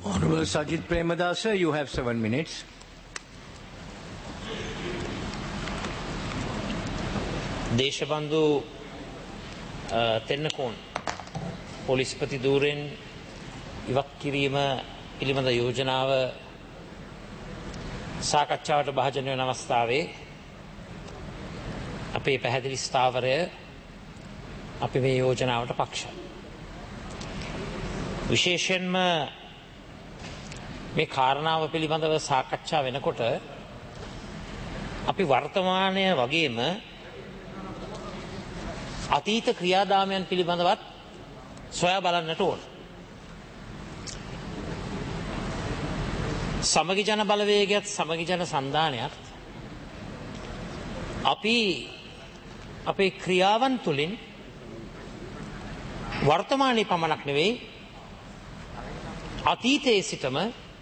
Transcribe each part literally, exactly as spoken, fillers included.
Honorable Sajid Premadasa, you have seven minutes. Deshabandu Tennakoon පොලිස්පති ධූරයෙන් ඉවත් කිරීම පිළිබඳ යෝජනාව සාකච්ඡාවට භාජනය වන අවස්ථාවේ අපේ පැහැදිලි ස්ථාවරය අපි මේ යෝජනාවට පක්ෂයි. විශේෂයෙන්ම මේ කාරණාව පිළිබඳව සාකච්ඡා වෙනකොට අපි වර්තමානය වගේම අතීත ක්‍රියාදාමයන් පිළිබඳවත් සොයා බලන්නට ඕන. සමගි ජන බලවේගයත් සමගි ජන සන්ධානයත් අපි අපේ ක්‍රියාවන් තුළින් වර්තමානයේ පමණක් නෙවෙයි අතීතයේ සිටම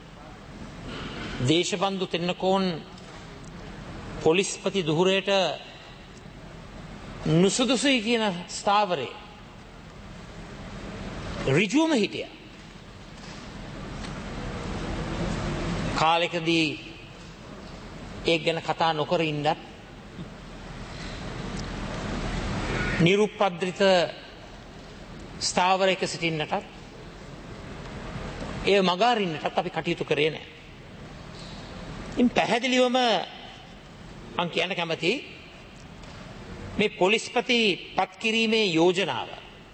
දේශබන්දු තෙන්නකෝන් පොලිස්පති දුහුරයට නුසුදුසුයි කියන ස්ථාවරේ ඍජුවම හිටියා. කාලෙකදී ඒක ගැන කතා නොකර ඉන්නත් නිරුපද්‍රිත ස්ථාවරයක සිටින්නටත් ඒ මගහරින්නටත් අපි කටයුතු කරේ නැහැ. ඉතින් පැහැදිලිවම මම කියන්න කැමතියි මේ පොලිස්පති පත් කිරීමේ යෝජනාව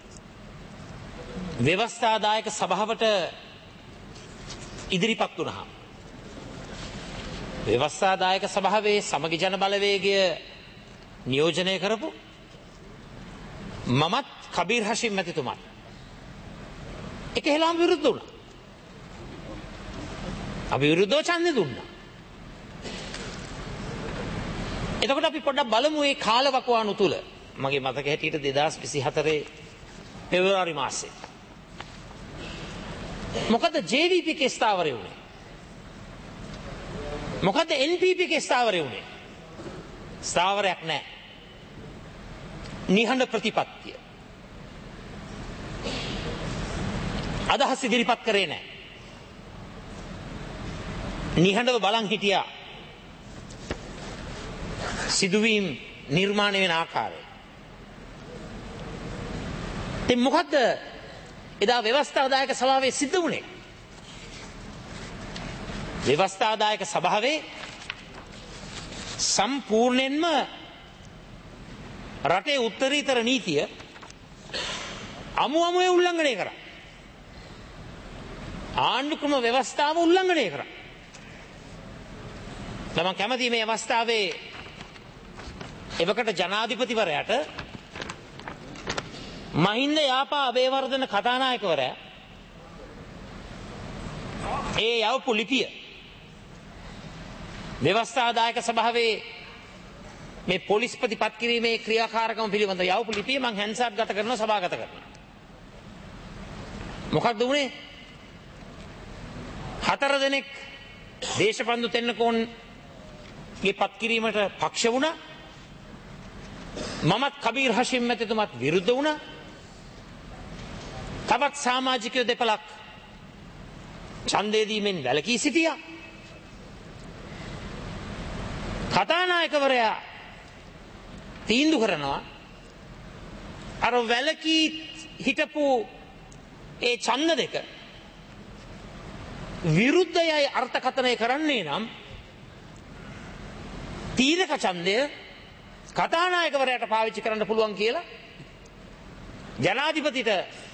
ව්‍යවස්ථාදායක සභාවට ඉදිරිපත් වුණා. ව්‍යවස්ථාදායක සභාවේ සමගි ජන බලවේගය නියෝජනය කරපු මමත් කබීර් හෂිම් මැතිතුමා එක හෙලාම විරුද්ධ වුණා. අපි විරුද්ධව ඡන්දෙ දුන්නා. එතකොට අපි පොඩ්ඩක් බලමු මේ කාලවකවානු තුල මගේ මතක හැටියට දෙදාස් විසිහතරේ පෙබරවාරි මාසේ මොකද ජේ වී පී කේ ස්ථාවරය වුණේ? මොකද එන් පී පී කේ ස්ථාවරය වුණේ? ස්ථාවරයක් නැහැ. නිහඬ ප්‍රතිපත්තිය. අදහස් ඉදිරිපත් කරේ නැහැ. නිහඬව බලන් හිටියා සිදුවීම් නිර්මාණය වෙන ආකාරය. ඉතින් මොකද්ද එදා ව්‍යවස්ථාදායක සභාවේ සිද්ධ වුණේ? ව්‍යවස්ථාදායක සභාවේ සම්පූර්ණයෙන්ම රටේ උත්තරීතර නීතිය අමු අමුවේ උල්ලංඝනය කරා. ආණ්ඩුක්‍රම ව්‍යවස්ථාව උල්ලංඝනය කරා. මම කැමතියි මේ අවස්ථාවේ එවකට ජනාධිපතිවරයාට මහින්ද යාපා අබේවර්ධන කතානායකවරයා ඒ යවපු ලිපිය ව්‍යවස්ථාදායක සභාවේ මේ පොලිස්පති පත් කිරීමේ ක්‍රියාකාරකම පිළිබඳව යවපු ලිපිය මම හැන්සාට් ගත කරනවා සභාගත කරනවා. මොකක්ද වුනේ? හතර දෙනෙක් දේශබන්දු තෙන්නකෝන්ගේ පත් කිරීමට පක්ෂ වුණා. මමත් කබීර් හෂිම් මැතිතුමත් විරුද්ධ වුණා. තවත් සමාජිකයෝ දෙපළක් ඡන්දය දීමෙන් වැළකී සිටියා. කතානායකවරයා තීන්දුව කරනවා අර වැළකී හිටපු ඒ ඡන්ද දෙක විරුද්ධයයි අර්ථකථනය කරන්නේ නම් තීරක ඡන්දය කතානායකවරයාට පාවිච්චි කරන්න පුළුවන් කියලා ජනාධිපතිට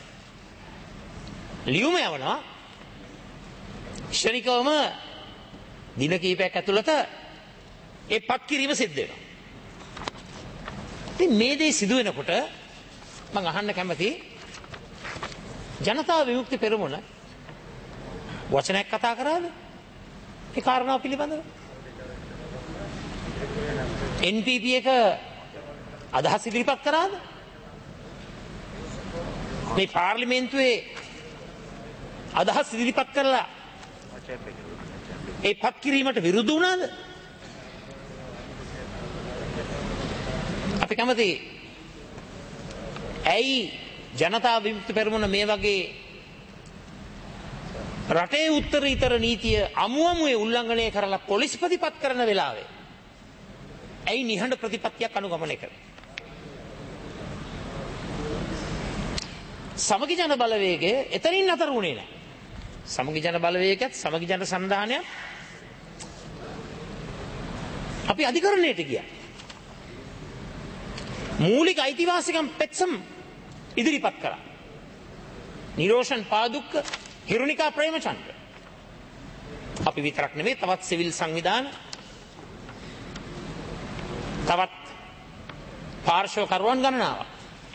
ලියුම යවනවා. ක්ෂණිකවම දින කිහිපයක් ඇතුළත ඒ පත් කිරීම සිද්ධ වෙනවා. ඉතින් මේ දේ සිදු වෙනකොට මම අහන්න කැමතියි ජනතා විමුක්ති පෙරමුණ වචනයක් කතා කරාද ඒ කාරණාව පිළිබඳව? එන් පී පී එක අදහස් ඉදිරිපත් කරාද? මේ පාර්ලිමේන්තුවේ අදහස් ඉදිරිපත් කරලා ඒ පත් කිරීමට විරුද්ධ වුණාද? අපි කැමති ඇයි ජනතා විමුක්ති පෙරමුණ මේ වගේ රටේ උත්තරීතර නීතිය අමුමුවේ උල්ලංඝනය කරලා පොලිස්පතිපත් කරන වෙලාවේ ඇයි නිහඬ ප්‍රතිපත්තියක් අනුගමනය කරන්නේ? සමගි ජන බලවේගය එතනින් අතර වුණේ නැහැ. සමගි ජන බලවේගයත් සමගි ජන සන්ධානයත් අපි අධිකරණයට ගියා. මූලික අයිතිවාසිකම් පෙත්සම් ඉදිරිපත් කරා. නිරෝෂන් පාදුක්ක, හිරුනිකා ප්‍රේමචන්ද්‍ර. අපි විතරක් නෙවෙයි තවත් සිවිල් සංවිධාන, තවත් පාර්ශවකරුවන් ගණනාවක්.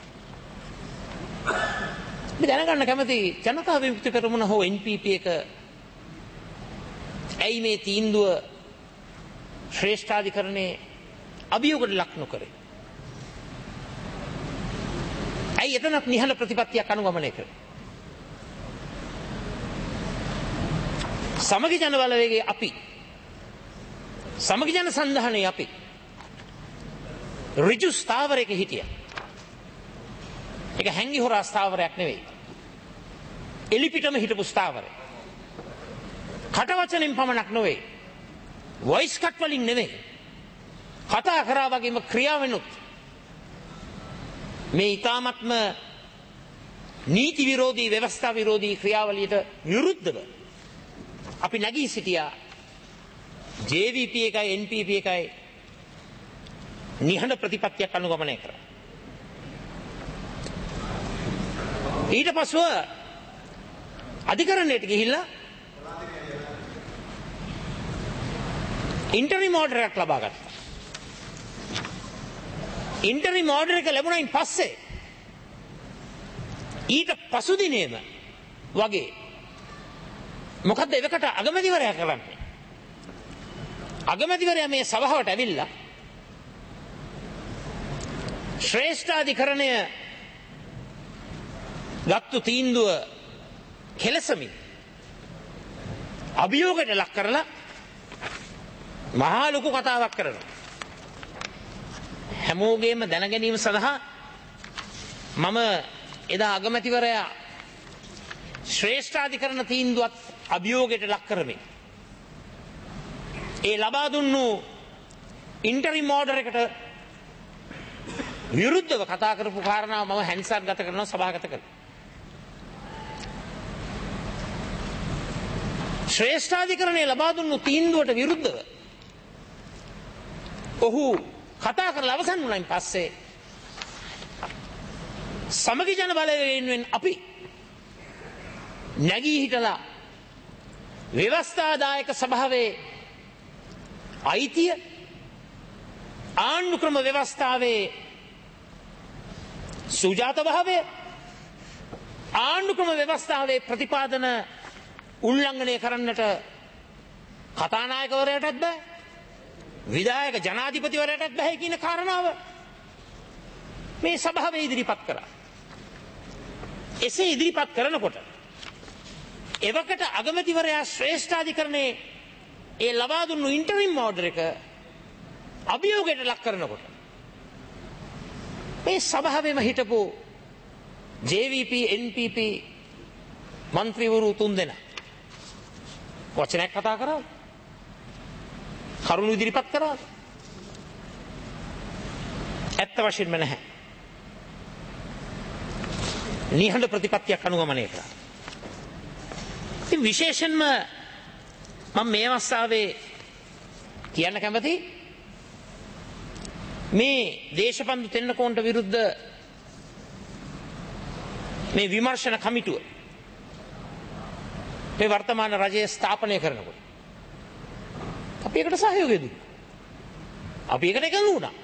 අපි දැනගන්න කැමති ජනතා විමුක්ති පෙරමුණ හෝ එන් පී පී එක ඇයි මේ තීන්දුව ශ්‍රේෂ්ඨාධිකරණයේ අභියෝගයට ලක් නොකරේ? ඇයි එතනත් නිහඬ ප්‍රතිපත්තියක් අනුගමනය කරේ? සමගි ජන බලවේගයේ අපි, සමගි ජන සන්ධානයේ අපි ඍජු ස්ථාවරයක හිටියා. ඒක හැංගි හොරා ස්ථාවරයක් නෙවෙයි. එලිපිටම හිටපු ස්ථාවරය. කටවචනෙන් පමණක් නෙවෙයි. වොයිස් කට් වලින් නෙවෙයි. කතා කරා වගේම ක්‍රියාවෙනුත් මේ ඊ타මත්ම නීති විරෝධී ව්‍යවස්ථා විරෝධී ක්‍රියාවලියට විරුද්ධව අපි නැගී සිටියා. ජේ වී පී එකයි එන් පී පී එකයි නිහඬ ප්‍රතිපත්තියක් අනුගමනය කරා. ඊට පස්ව අධිකරණයට ගිහිල්ලා ඉන්ටරිම් ඕඩර් එකක් ලබා ගත්තා. ඉන්ටරිම් ඕඩර් එක ලැබුණයින් පස්සේ ඊට පසු දිනේම වගේ මොකද්ද එවකට අගමැතිවරයා කරන්නේ? අගමැතිවරයා මේ සභාවට ඇවිල්ලා ශ්‍රේෂ්ඨාධිකරණය ගත්තු තීන්දුව කෙලසමින් අභියෝගයට ලක් කරලා මහා ලොකු කතාවක් කරනවා. හැමෝගේම දැනගැනීම සඳහා මම එදා අගමැතිවරයා ශ්‍රේෂ්ඨාධිකරණ තීන්දුවත් අභියෝගයට ලක් කරමින් ඒ ලබා දුන්නු ඉන්ටරිම් ඕඩර් එකට විරුද්ධව කතා කරපු කාරණාව මම හැන්සාර් ගත කරනවා, සභාගත කරනවා. ශ්‍රේෂ්ඨාධිකරණය ලබා දුන්නු තීන්දුවට විරුද්ධව ඔහු කතා කරලා අවසන් වුණායින් පස්සේ සමගි ජන බලවේගයෙන් අපි නැගී හිටලා ව්‍යවස්ථාදායක සභාවේ අයිතිය, ආණ්ඩුක්‍රම ව්‍යවස්ථාවේ සුජාත භාවය, ආණ්ඩුක්‍රම ව්‍යවස්ථාවේ ප්‍රතිපාදන උල්ලංඝනය කරන්නට කතානායකවරයටත් බෑ, විධායක ජනාධිපතිවරයටත් බෑ කියන කාරණාව මේ සභාවේ ඉදිරිපත් කරා. එසේ ඉදිරිපත් කරනකොට එවකට අගමැතිවරයා ශ්‍රේෂ්ඨාධිකරණයේ ඒ ලබා දුන්නු ඉන්ටරිම් ඕඩර් එක අභියෝගයට ලක් කරනකොට මේ සභාවෙම හිටපු J V P N P P මන්ත්‍රීවරු තුන් දෙනා වචනයක් කතා කරා, කරුණු ඉදිරිපත් කරා. ඇත්ත වශයෙන්ම නැහැ. නිහඬ ප්‍රතිපත්තියක් අනුගමනය කරා. ඉතින් විශේෂයෙන්ම මම මේ අවස්ථාවේ කියන්න කැමති මේ දේශපන්දු තෙන්නකෝන්ට විරුද්ධ මේ විමර්ශන කමිටුව මේ වර්තමාන රජය ස්ථාපනය කරනකොට අපි ඒකට සහයෝගය දුන්නා. අපි ඒකට එකඟ වුණා.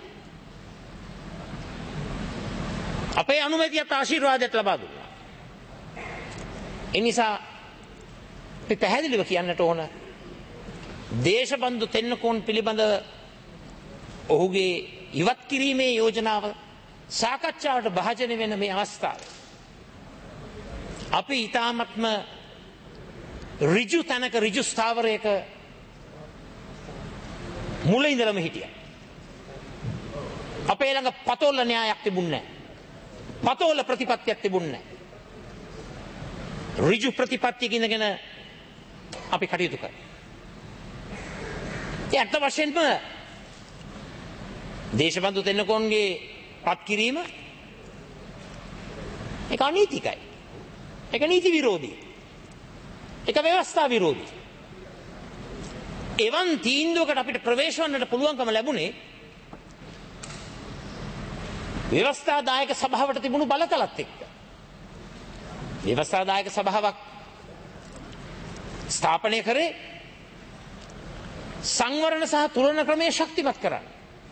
අපේ අනුමැතියත් ආශිර්වාදයක් ලබා දුන්නා. ඒ නිසා අපි පැහැදිලිව කියන්නට ඕන දේශබන්දු තෙන්නකෝන් පිළිබඳව ඔහුගේ ඉවත් කිරීමේ යෝජනාව සාකච්ඡාවට භාජනය වෙන මේ අවස්ථාව අපි ඊ타මත්ම ඍජු තැනක ඍජු ස්ථාවරයක මුල ඉඳලම හිටියා. අපේ ළඟ පතෝල න්‍යායක් තිබුණේ නැහැ. පතෝල ප්‍රතිපත්තියක් තිබුණේ නැහැ. ඍජු ප්‍රතිපත්තියක ඉඳගෙන අපි කටයුතු කරනවා. ඒ අර්ථ වශයෙන්ම දේශබන්දු තෙන්නකෝන්ගේ පත් කිරීම ඒක අනීතිකයි. ඒක නීති විරෝධී. ඒක ව්‍යවස්ථා විරෝධී. එවන් තීන්දුවකට අපිට ප්‍රවේශ වන්නට පුළුවන්කම ලැබුණේ ව්‍යවස්ථාදායක සභාවට තිබුණු බලතලත් එක්ක. ව්‍යවස්ථාදායක සභාවක් ස්ථාපනය කරේ සංවරණ සහ තුලන ක්‍රමයේ ශක්තිමත් කරන්න.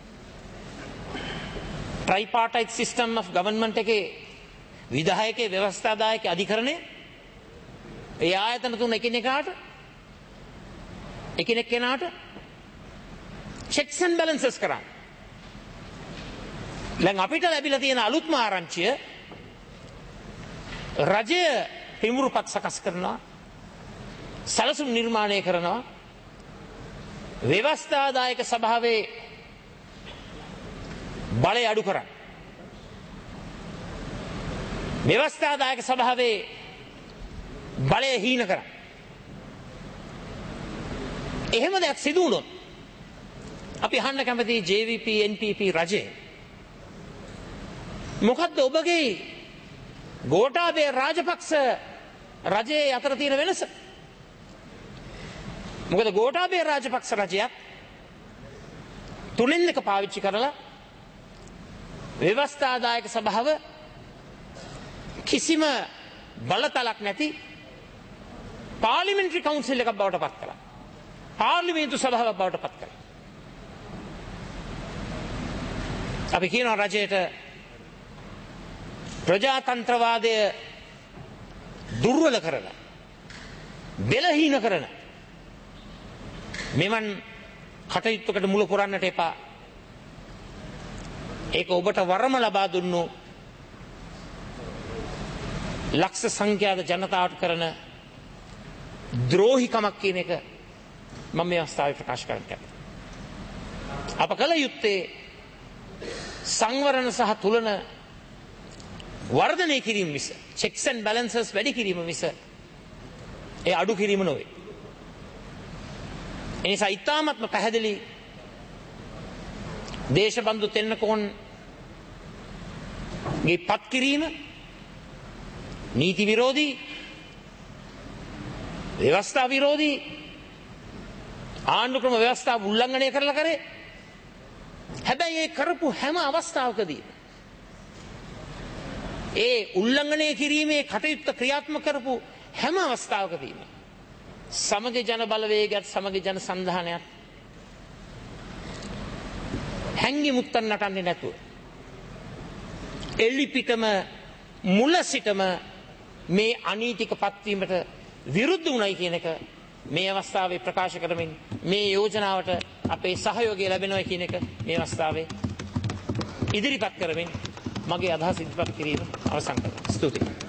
ට්‍රයිපාර්ටයිට් සිස්ටම් ඔෆ් ගවර්න්මන්ට් එකේ විධායකයේ ව්‍යවස්ථාදායක අධිකරණය ඒ ආයතන තුන එකිනෙකාට එකිනෙක කෙනාට checks and balances කරන්න. දැන් අපිට ලැබිලා තියෙන අලුත්ම ආරංචිය රජය හිමුරුපත් සකස් කරනවා, සැලසුම් නිර්මාණය කරනවා, ව්‍යවස්ථාදායක සභාවේ බලය අඩු කරන්න. ව්‍යවස්ථාදායක සභාවේ බලය හීන කරන්න. එහෙම දෙයක් සිදු වුණොත් අපි අහන්න කැමති J V P N P P රජය මොකද්ද ඔබගේ ගෝඨාභය රාජපක්ෂ රජයේ අතර තියෙන වෙනස? මොකද ගෝඨාභය රාජපක්ෂ රජයක් තුනෙන් එක පාවිච්චි කරලා ව්‍යවස්ථාදායක සභාව කිසිම බලතලක් නැති පාර්ලිමේන්ටරි කවුන්සිල් එකක් බවට පත් කළා. පාර්ලිමේන්තු සභාවක් බවට පත් කළා. අපි කියනවා රජයට ප්‍රජාතන්ත්‍රවාදය දුර්වල කරන, බෙලහීන කරන මෙවන් කටයුත්තකට මුල පුරන්නට එපා. ඒක ඔබට වරම ලබා දුන්නු ලක්ෂ සංඛ්‍යාත ජනතාවට කරන ද්‍රෝහිකමක් කියන එක මම මේ අවස්ථාවේ ප්‍රකාශ කරන්න කැමතියි. අප කළ යුත්තේ සංවරණ සහ තුලන වර්ධනය කිරීම මිස, checks and balances වැඩි කිරීම මිස ඒ අඩු කිරීම නොවේ. ඒ නිසා ඉතාමත්ම පැහැදිලි දේශබන්දු තෙන්නකෝන්ගේ පත් කිරීම නීති විරෝධී, ව්‍යවස්ථා විරෝධී, ආණ්ඩු ක්‍රම ව්‍යවස්ථාව උල්ලංඝනය කරලා කරේ. හැබැයි ඒ කරපු හැම අවස්ථාවකදී ඒ උල්ලංඝනය කිරීමේ කටයුත්ත ක්‍රියාත්මක කරපු හැම අවස්ථාවකදීම සමග ජන බලවේගයත් සමග ජන සන්ධානයත් හැංගි මුත්තන් නටන්නේ නැතුව එල්ලිපිටම මුල සිටම මේ අනීතික පත්වීමට විරුද්ධ වුණයි කියන එක මේ අවස්ථාවේ ප්‍රකාශ කරමින් මේ යෝජනාවට අපේ සහයෝගය ලැබෙනවා කියන එක මේ අවස්ථාවේ ඉදිරිපත් කරමින් මගේ අදහස් ඉදිරිපත් කිරීම අවසන් කරනවා. ස්තුතියි.